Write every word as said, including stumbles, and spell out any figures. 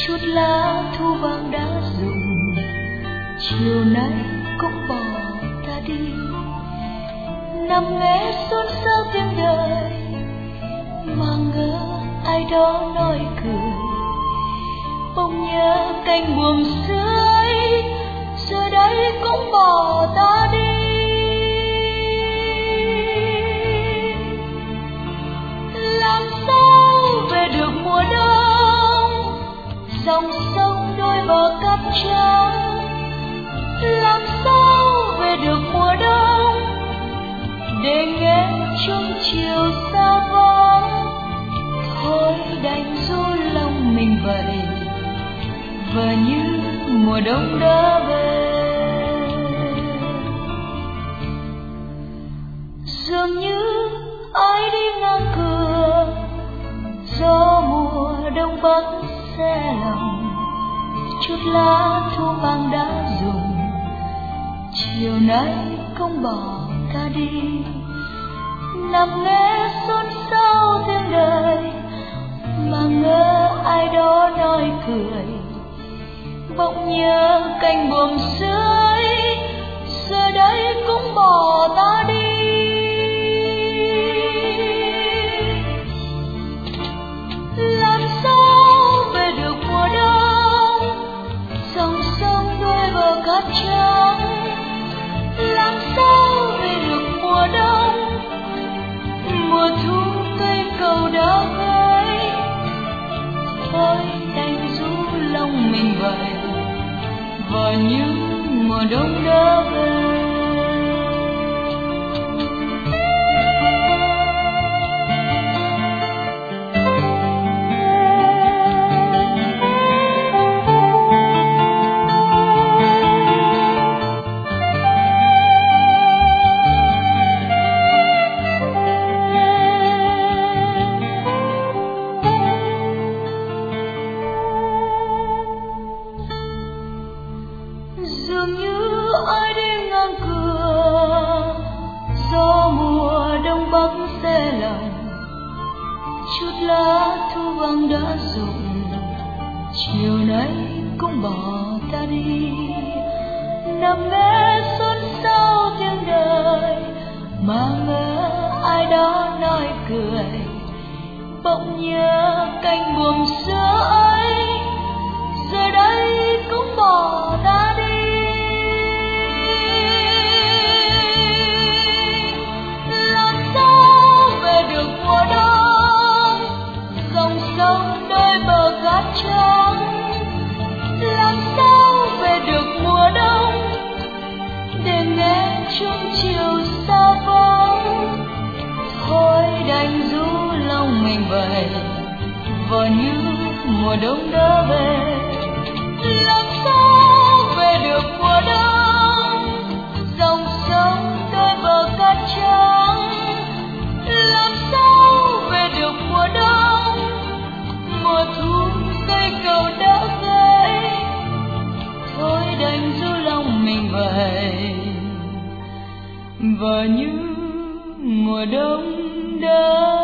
chút lá thu vàng đã rụng, chiều nay cũng bỏ ta đi. Nằm nghe xôn xao tiếng đời mà ngỡ ai đó nói cười, bỗng nhớ cành buồm xưa ấy giờ đây cũng bỏ ta đi. Làm sao về được mùa đông, dòng sông đôi bờ cát trắng. Làm sao về được mùa đông, để nghe trong chiều xa vắng. Thôi đành du lòng mình vậy, và như mùa đông đã về. Dường như ai đi ngang cửa, gió mùa đông bắc xe lòng. Chút lá thu vàng đã rụng, chiều nay không bỏ ta đi. Nằm nghe xôn xao tiếng đời mà ngỡ ai đó nói cười, bỗng nhớ cành buồm xưa ấy giờ đây cũng bỏ ta đi. Làm sao về được mùa đông, dòng sông đôi bờ cát trắng. Làm sao về được mùa đông, mùa thu cây cầu đã gãy. Thôi đành du lòng mình vậy, và như mùa đông đã về. Dường như ai đi ngang cửa, gió mùa đông bắc xe lòng. Chút lá thu vàng đã rụng, chiều nay cũng bỏ ta đi. Nằm nghe xôn xao tiếng đời mà ngỡ ai đó nói cười, bỗng nhớ cành buồm xưa ấy giờ đây cũng bỏ ta đi. Làm sao về được mùa đông, dòng sông đôi bờ cát trắng. Làm sao về được mùa đông, để nghe trong chiều xa vắng. Thôi đành du lòng mình vậy, và như mùa đông đã về. Làm sao về được mùa đông, dòng sông đôi bờ cát trắng. Làm sao về được mùa đông, mùa thu cây cầu đã gãy. Thôi đành du lòng mình vậy, và như mùa đông đã